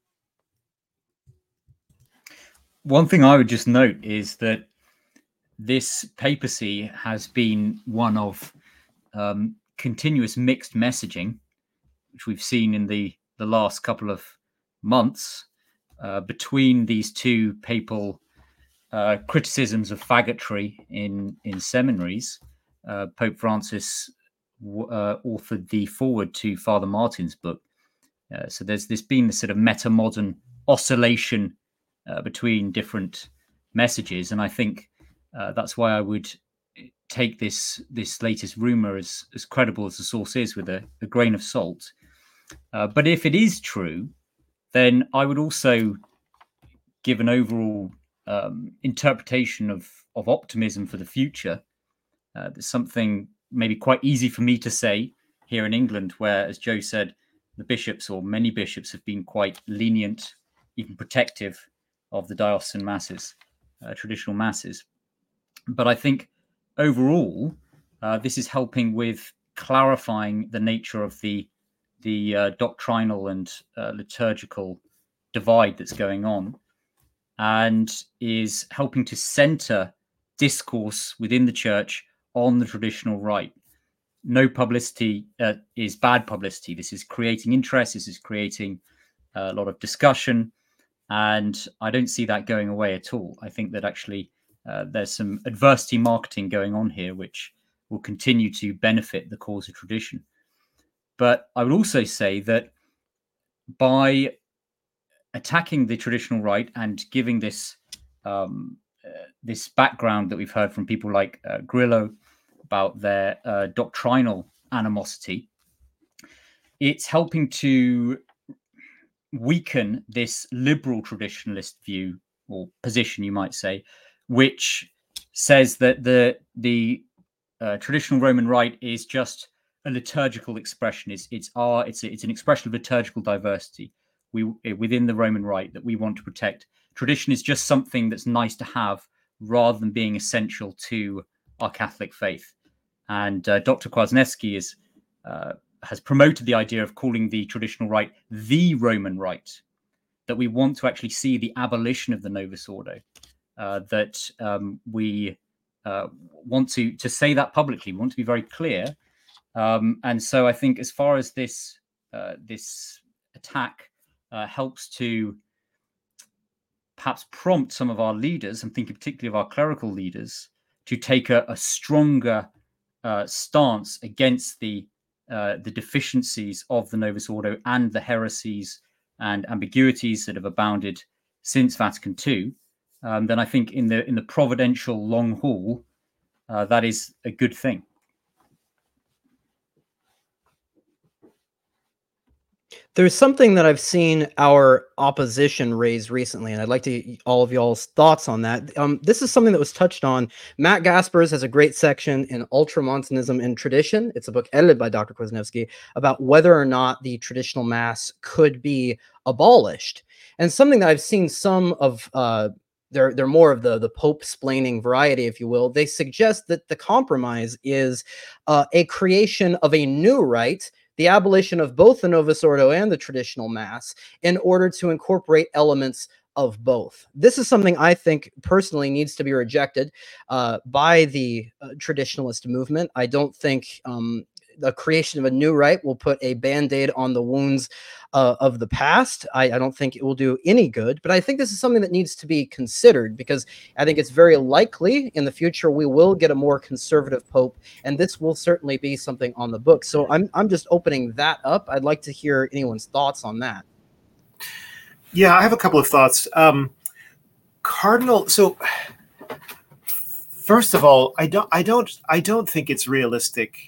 One thing I would just note is that this papacy has been one of continuous mixed messaging, which we've seen in the last couple of months between these two papal criticisms of faggotry in seminaries. Pope Francis authored the foreword to Father Martin's book. So there's been this sort of meta-modern oscillation between different messages, and I think that's why I would take this latest rumor as credible as the source is, with a grain of salt. But if it is true, then I would also give an overall interpretation of optimism for the future. There's something maybe quite easy for me to say here in England, where, as Joe said, the bishops, or many bishops, have been quite lenient, even protective of the diocesan masses, traditional masses. But I think overall, this is helping with clarifying the nature of the doctrinal and liturgical divide that's going on, and is helping to center discourse within the church on the traditional rite. No publicity is bad publicity. This is creating interest. This is creating a lot of discussion, and I don't see that going away at all. I think that actually there's some adversity marketing going on here, which will continue to benefit the cause of tradition. But I would also say that by attacking the traditional rite and giving this this background that we've heard from people like Grillo about their doctrinal animosity, it's helping to weaken this liberal traditionalist view, or position, you might say, which says that the traditional Roman rite is just a liturgical expression. It's an expression of liturgical diversity within the Roman rite that we want to protect. Tradition is just something that's nice to have, rather than being essential to our Catholic faith. And Dr. Kwasniewski has promoted the idea of calling the traditional rite the Roman rite, that we want to actually see the abolition of the Novus Ordo, that we want to say that publicly. We want to be very clear. And so I think, as far as this attack helps to perhaps prompt some of our leaders, I'm thinking particularly of our clerical leaders, to take a stronger stance against the deficiencies of the Novus Ordo and the heresies and ambiguities that have abounded since Vatican II, then I think in the providential long haul, that is a good thing. There's something that I've seen our opposition raise recently, and I'd like to get all of y'all's thoughts on that. This is something that was touched on. Matt Gaspers has a great section in Ultramontanism and Tradition. It's a book edited by Dr. Kwasniewski about whether or not the traditional mass could be abolished. And something that I've seen some of, they're more of the Pope-splaining variety, if you will. They suggest that the compromise is a creation of a new rite, the abolition of both the Novus Ordo and the traditional mass, in order to incorporate elements of both. This is something I think personally needs to be rejected by the traditionalist movement. I don't think the creation of a new rite will put a band-aid on the wounds of the past. I don't think it will do any good, but I think this is something that needs to be considered, because I think it's very likely in the future we will get a more conservative pope, and this will certainly be something on the book. So I'm just opening that up. I'd like to hear anyone's thoughts on that. Yeah, I have a couple of thoughts. Cardinal, so First of all, I don't think it's realistic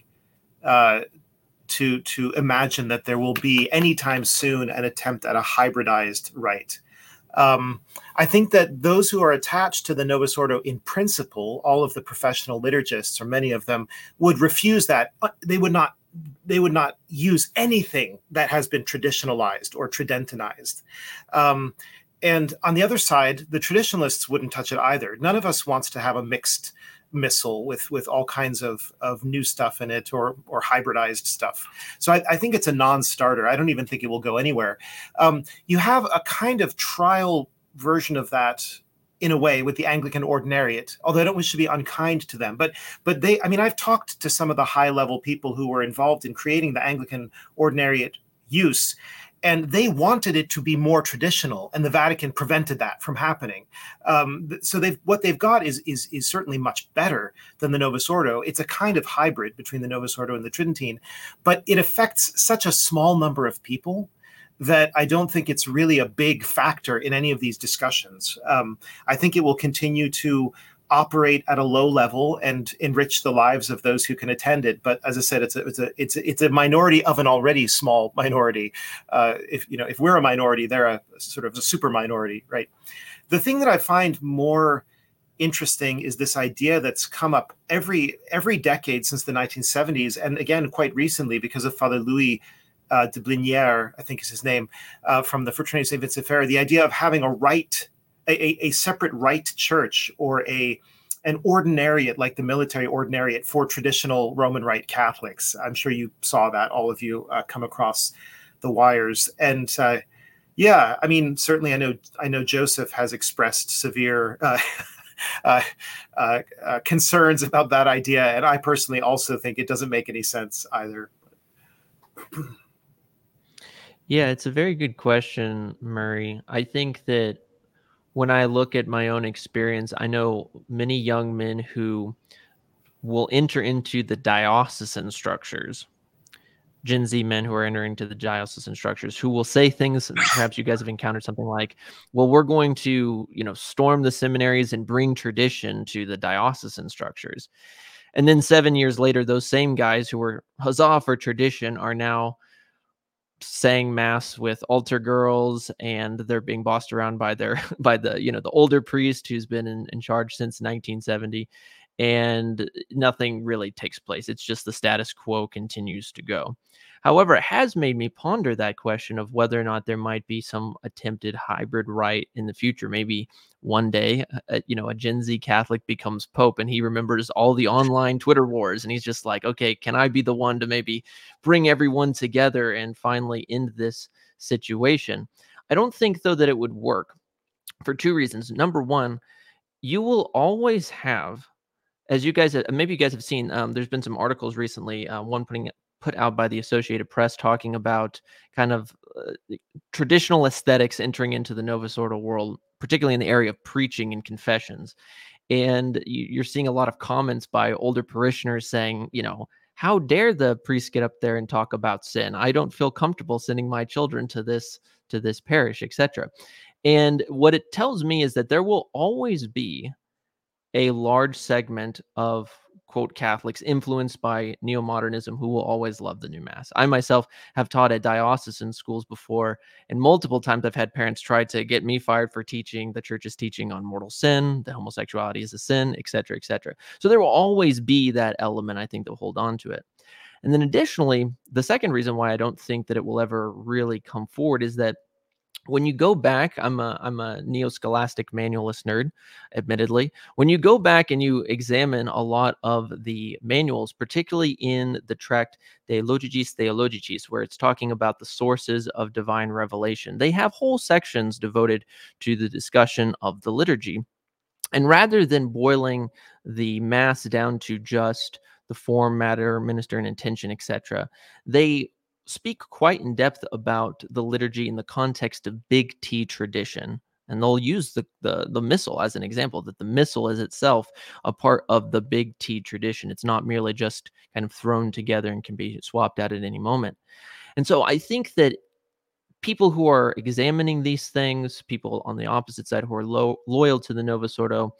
to imagine that there will be anytime soon an attempt at a hybridized rite. I think that those who are attached to the Novus Ordo in principle, all of the professional liturgists, or many of them, would refuse that. They would not use anything that has been traditionalized or tridentinized. And on the other side, the traditionalists wouldn't touch it either. None of us wants to have a mixed missal with all kinds of new stuff in it or hybridized stuff. So I think it's a non-starter. I don't even think it will go anywhere. You have a kind of trial version of that in a way with the Anglican Ordinariate, although I don't wish to be unkind to them. But they, I mean, I've talked to some of the high level people who were involved in creating the Anglican Ordinariate use, and they wanted it to be more traditional, and the Vatican prevented that from happening. So what they've got is certainly much better than the Novus Ordo. It's a kind of hybrid between the Novus Ordo and the Tridentine, but it affects such a small number of people that I don't think it's really a big factor in any of these discussions. I think it will continue to operate at a low level and enrich the lives of those who can attend it. But as I said, it's a minority of an already small minority. If we're a minority, they're a sort of a super minority, right? The thing that I find more interesting is this idea that's come up every decade since the 1970s, and again quite recently because of Father Louis de Blinière, I think is his name, from the Fraternity St. Vincent Ferrer, the idea of having a rite, a separate rite church, or an ordinariate like the military ordinariate for traditional Roman Rite Catholics. I'm sure you saw that, all of you come across the wires. And yeah, I mean, certainly I know Joseph has expressed severe concerns about that idea. And I personally also think it doesn't make any sense either. Yeah, it's a very good question, Murray. I think that when I look at my own experience, I know many young men who will enter into the diocesan structures, Gen Z men who are entering to the diocesan structures, who will say things, perhaps you guys have encountered something like, well, we're going to, storm the seminaries and bring tradition to the diocesan structures. And then 7 years later, those same guys who were huzzah for tradition are now saying mass with altar girls, and they're being bossed around by the the older priest who's been in charge since 1970, and nothing really takes place. It's just the status quo continues to go. However, it has made me ponder that question of whether or not there might be some attempted hybrid rite in the future. Maybe one day, a Gen Z Catholic becomes Pope, and he remembers all the online Twitter wars, and he's just like, okay, can I be the one to maybe bring everyone together and finally end this situation? I don't think, though, that it would work for two reasons. Number one, you will always have, as you guys, maybe you guys have seen, there's been some articles recently, one put out by the Associated Press talking about kind of traditional aesthetics entering into the Novus Ordo world, particularly in the area of preaching and confessions. And you're seeing a lot of comments by older parishioners saying, how dare the priest get up there and talk about sin? I don't feel comfortable sending my children to this parish, etc. And what it tells me is that there will always be a large segment of, quote, Catholics influenced by neo-modernism who will always love the new mass. I myself have taught at diocesan schools before, and multiple times I've had parents try to get me fired for teaching the church's teaching on mortal sin, that homosexuality is a sin, etc., etc. So there will always be that element, I think, that will hold on to it. And then additionally, the second reason why I don't think that it will ever really come forward is that when you go back, I'm a neo-scholastic manualist nerd, admittedly. When you go back and you examine a lot of the manuals, particularly in the tract De Logicis Theologicis, where it's talking about the sources of divine revelation, they have whole sections devoted to the discussion of the liturgy. And rather than boiling the mass down to just the form, matter, minister, and intention, etc., they speak quite in depth about the liturgy in the context of big T tradition. And they'll use the missal as an example, that the missal is itself a part of the big T tradition. It's not merely just kind of thrown together and can be swapped out at any moment. And so I think that people who are examining these things, people on the opposite side who are loyal to the Novus Ordo,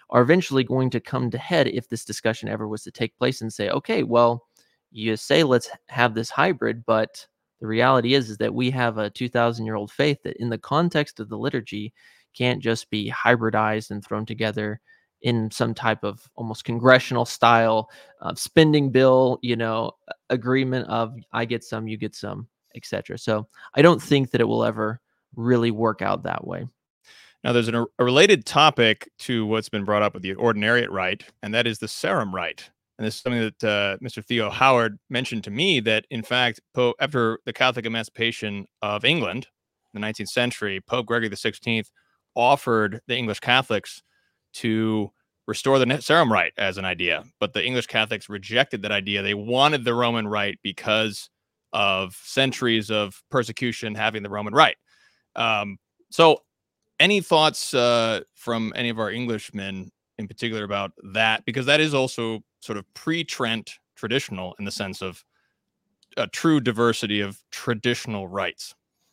are eventually going to come to head if this discussion ever was to take place and say, okay, well, you say let's have this hybrid, but the reality is that we have a 2,000-year-old faith that in the context of the liturgy can't just be hybridized and thrown together in some type of almost congressional style spending bill, agreement of I get some, you get some, etc. So I don't think that it will ever really work out that way. Now, there's a related topic to what's been brought up with the Ordinariate Rite, and that is the Sarum Rite. And this is something that Mr. Theo Howard mentioned to me, that, in fact, after the Catholic emancipation of England in the 19th century, Pope Gregory XVI offered the English Catholics to restore the Sarum Rite as an idea. But the English Catholics rejected that idea. They wanted the Roman Rite because of centuries of persecution having the Roman Rite. So any thoughts from any of our Englishmen in particular about that? Because that is also sort of pre-Trent traditional in the sense of a true diversity of traditional rites.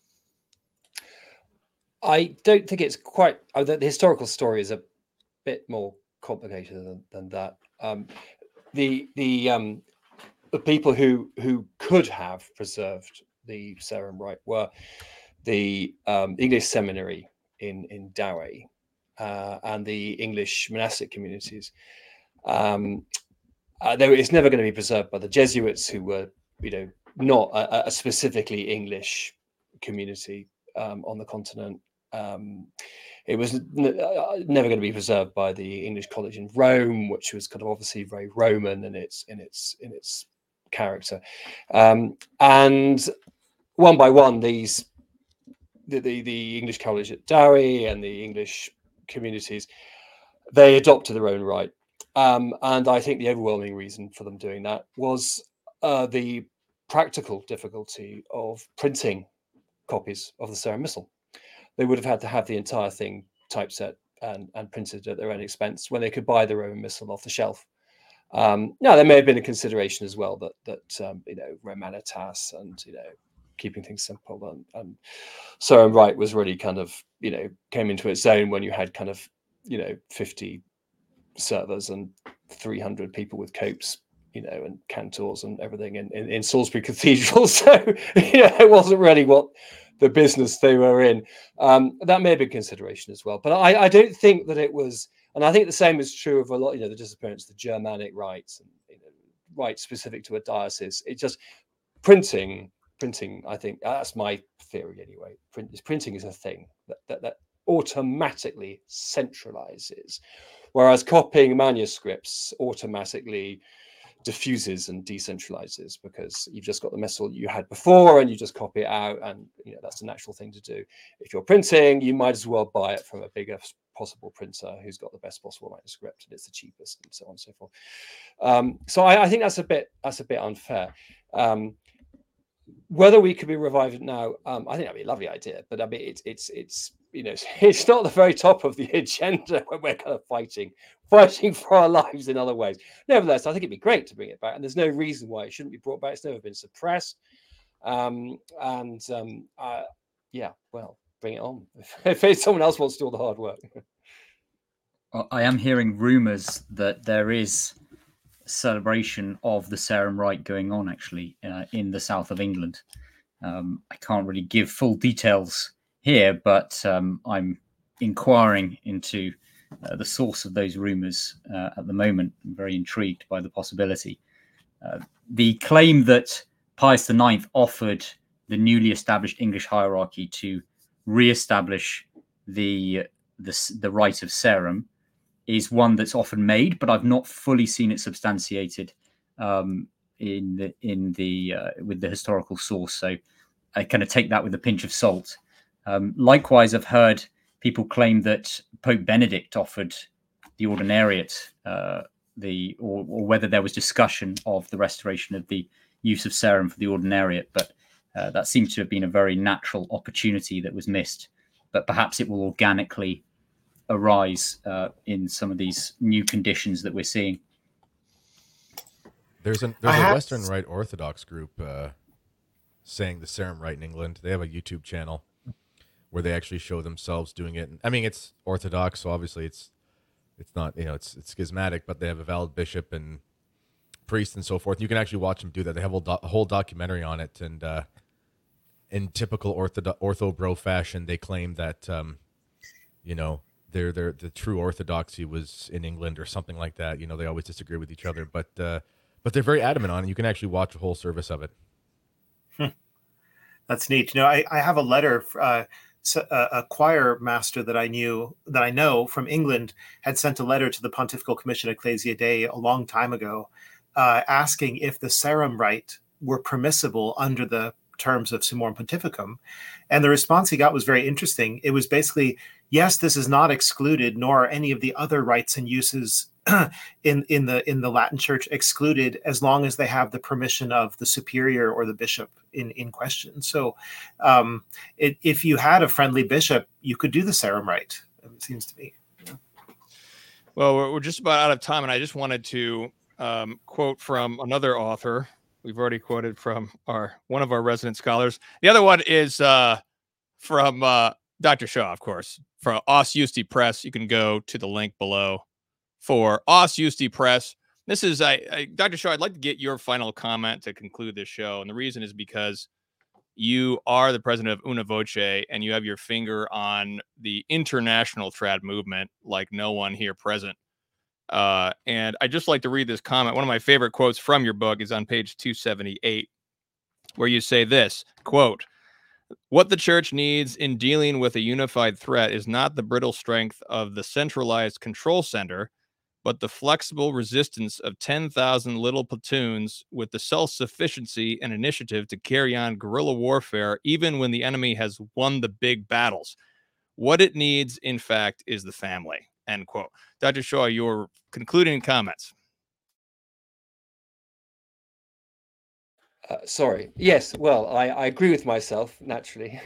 I don't think it's quite. The historical story is a bit more complicated than that. The people who could have preserved the Sarum Rite were the English seminary in Douay and the English monastic communities. It's never going to be preserved by the Jesuits, who were, not a specifically English community on the continent. It was never going to be preserved by the English College in Rome, which was kind of obviously very Roman in its character. And one by one, the English College at Douay and the English communities, they adopted their own rite. And I think the overwhelming reason for them doing that was the practical difficulty of printing copies of the Sarum Missal. They would have had to have the entire thing typeset and printed at their own expense when they could buy the Roman Missal off the shelf. Now, there may have been a consideration as well that Romanitas and keeping things simple and Sarum Rite was really kind of came into its own when you had kind of 50 servers and 300 people with copes, and cantors and everything in Salisbury Cathedral. So it wasn't really what the business they were in. That may have been consideration as well, but I don't think that it was. And I think the same is true of a lot, the disappearance, the Germanic rites and rites specific to a diocese. It's just printing. I think that's my theory anyway. Printing is a thing that automatically centralizes, whereas copying manuscripts automatically diffuses and decentralizes, because you've just got the missal you had before and you just copy it out, and that's a natural thing to do. If you're printing, you might as well buy it from a bigger possible printer who's got the best possible manuscript and it's the cheapest, and so on and so forth. So I think that's a bit unfair. Whether we could be revived now, I think that'd be a lovely idea, but I mean it's not the very top of the agenda when we're kind of fighting for our lives in other ways. Nevertheless, I think it'd be great to bring it back, and there's no reason why it shouldn't be brought back. It's never been suppressed, well, bring it on. If someone else wants to do all the hard work. I am hearing rumours that there is a celebration of the Sarum Rite going on actually in the south of England. I can't really give full details here, but I'm inquiring into the source of those rumours at the moment. I'm very intrigued by the possibility. The claim that Pius IX offered the newly established English hierarchy to re-establish the rite of Sarum is one that's often made, but I've not fully seen it substantiated with the historical source. So I kind of take that with a pinch of salt. Likewise, I've heard people claim that Pope Benedict offered the Ordinariate, or whether there was discussion of the restoration of the use of Sarum for the Ordinariate, but that seems to have been a very natural opportunity that was missed. But perhaps it will organically arise in some of these new conditions that we're seeing. There's a Western Rite Orthodox group saying the Sarum Rite in England. They have a YouTube channel where they actually show themselves doing it. I mean, it's Orthodox, so obviously it's It's not, it's schismatic, but they have a valid bishop and priest and so forth. You can actually watch them do that. They have a whole documentary on it, and in typical ortho bro fashion, they claim that the true orthodoxy was in England or something like that. They always disagree with each other, but they're very adamant on it. You can actually watch a whole service of it. That's neat. I have a letter. A choir master that I know from England had sent a letter to the Pontifical Commission Ecclesia Dei a long time ago, asking if the Sarum rite were permissible under the terms of Summorum Pontificum. And the response he got was very interesting. It was basically, yes, this is not excluded, nor are any of the other rites and uses in the Latin Church excluded, as long as they have the permission of the superior or the bishop in question. So if you had a friendly bishop, you could do the Sarum rite, it seems to me. Well, we're just about out of time, and I just wanted to quote from another author. We've already quoted from one of our resident scholars. The other one is from Dr. Shaw, of course, from Os Justi Press. You can go to the link below for Os Justi Press. This is Dr. Shaw. I'd like to get your final comment to conclude this show, and the reason is because you are the president of Una Voce, and you have your finger on the international trad movement like no one here present. And I just like to read this comment. One of my favorite quotes from your book is on page 278, where you say this, quote, "What the church needs in dealing with a unified threat is not the brittle strength of the centralized control center, but the flexible resistance of 10,000 little platoons with the self-sufficiency and initiative to carry on guerrilla warfare even when the enemy has won the big battles. What it needs, in fact, is the family." End quote. Dr. Shaw, your concluding comments. Sorry. Yes. Well, I agree with myself, naturally.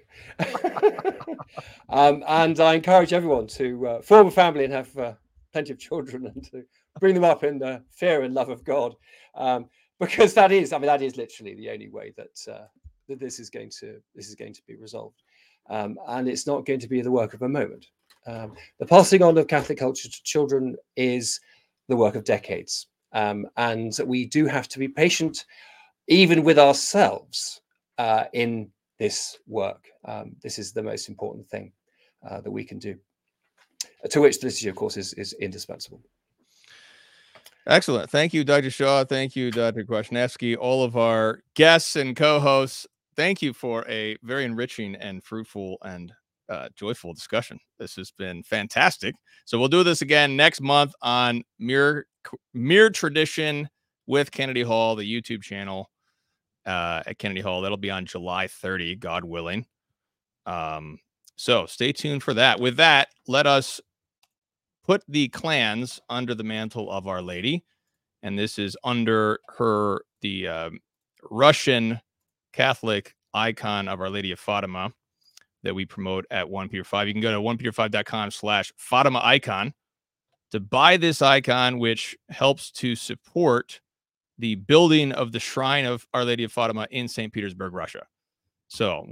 And I encourage everyone to form a family and have plenty of children, and to bring them up in the fear and love of God, because that is literally the only way that this is going to be resolved, and it's not going to be the work of a moment. The passing on of Catholic culture to children is the work of decades, and we do have to be patient, even with ourselves, in this work. This is the most important thing that we can do, to which the liturgy, of course, is indispensable. Excellent. Thank you, Dr. Shaw. Thank you, Dr. Kwasniewski, all of our guests and co-hosts. Thank you for a very enriching and fruitful and joyful discussion. This has been fantastic. So we'll do this again next month on Mere Tradition with Kennedy Hall, the YouTube channel at Kennedy Hall. That'll be on July 30, God willing. So stay tuned for that. With that, let us put the clans under the mantle of Our Lady. And this is under the Russian Catholic icon of Our Lady of Fatima that we promote at 1Peter5. You can go to 1Peter5.com/Fatima icon to buy this icon, which helps to support the building of the shrine of Our Lady of Fatima in St. Petersburg, Russia. So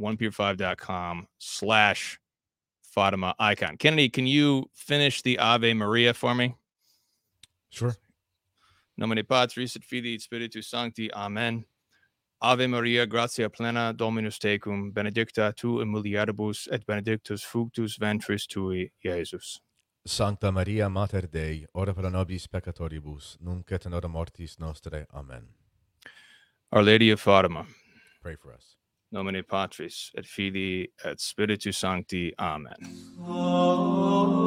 1Peter5.com/Fatima icon. Kennedy, can you finish the Ave Maria for me? Sure. Nomine Patris et Filii et Spiritus Sancti. Amen. Ave Maria, gratia plena, Dominus tecum, benedicta tu in mulieribus, et benedictus fructus ventris tui, Jesus. Sancta Maria, Mater Dei, ora pro nobis peccatoribus, nunc et in hora mortis nostrae. Amen. Our Lady of Fatima, pray for us. Nomine Patris et Filii et Spiritus Sancti. Amen.